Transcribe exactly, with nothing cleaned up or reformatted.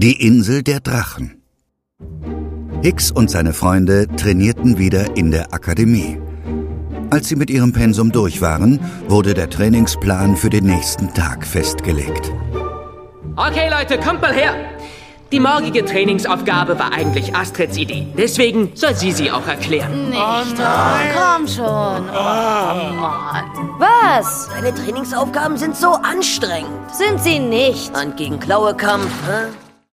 Die Insel der Drachen. Hicks und seine Freunde trainierten wieder in der Akademie. Als sie mit ihrem Pensum durch waren, wurde der Trainingsplan für den nächsten Tag festgelegt. Okay, Leute, kommt mal her! Die morgige Trainingsaufgabe war eigentlich Astrids Idee. Deswegen soll sie sie auch erklären. Nicht. Oh, komm schon. Oh, Mann. Was? Deine Trainingsaufgaben sind so anstrengend. Sind sie nicht. Und gegen Klauekampf, hä?